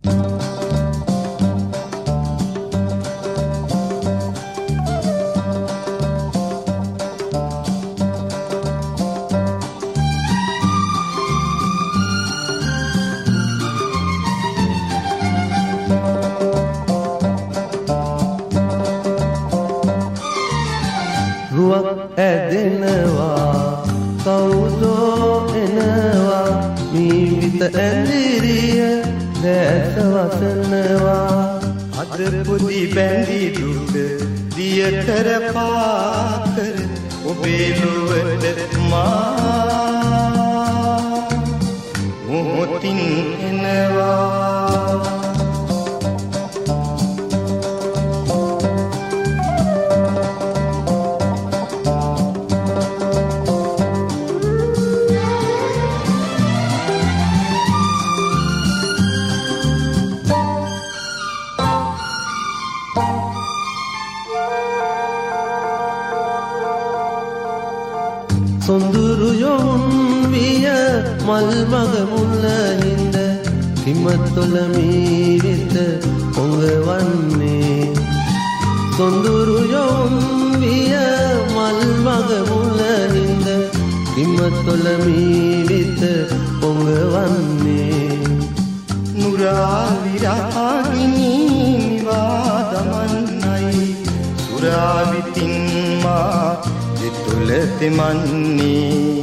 රුවක් ඇදෙනවා කවුදෝ එනවා මීවිත ඇඳිරිය දැස වසනවා අද පුදි බැඳි දුක දිය කර පාකර ඔබේ ලොවට මා මොහොතින් එනවා සොඳුරු යොන් විය මල් මග මුල්ල හිඳ හිමතොල මීවිත පොඟවන්නේ සොඳුරු යොන් විය මල් මග මුල්ල හිඳ හිමතොල මීවිත පොඟවන්නේ නුරා විරාගිනි නිවා දමන්නයි සුරා විතින් මා තුල තෙමන්නේ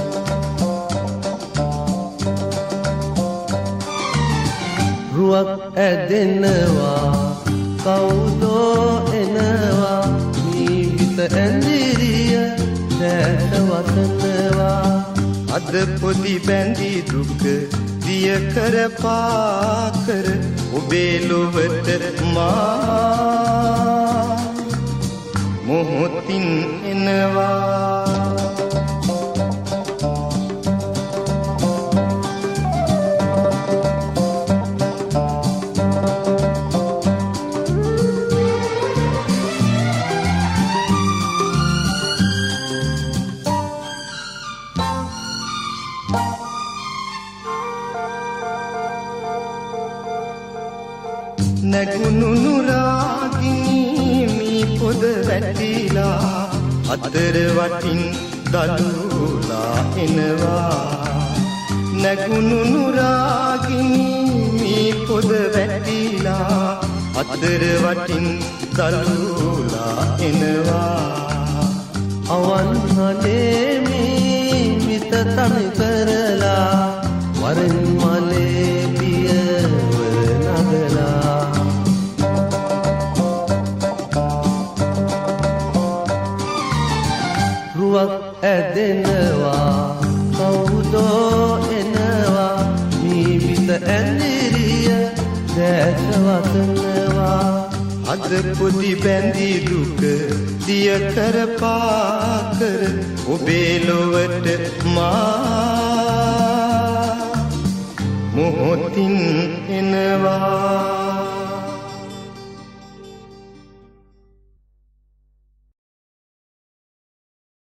රුවක් ඇදෙනවා කවුදෝ එනවා මීවිත ඇඳිරිය දැස වසනවා අද පොදි බැඳි දුක දිය කර පාකර ඔබේ ලොවට මා මොහොතින් එනවා නැගුණු නුරාගිනි මී පොද වැටිලා අතර වටින් දලුලා එනවා නැගුණු නුරාගිනි මී පොද වැටිලා අතර වටින් දලුලා එනවා අවන්හලේ මී විත තනි කරලා වරන් මලේ පියවර නගලා රුවක් ඇදෙනවා කවුදෝ එනවා මීවිත ඇඳිරිය දැස වසනවා අද පොදි බැඳි දුක දිය කර පාකර ඔබේ ලොවට මා මොහොතින් එනවා